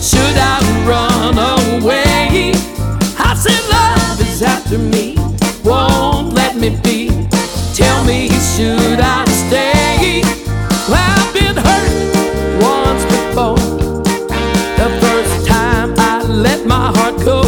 Should I run away? I said love is after me, won't let me be. Tell me, should I stay? Well, I've been hurt once before, the first time I let my heart go.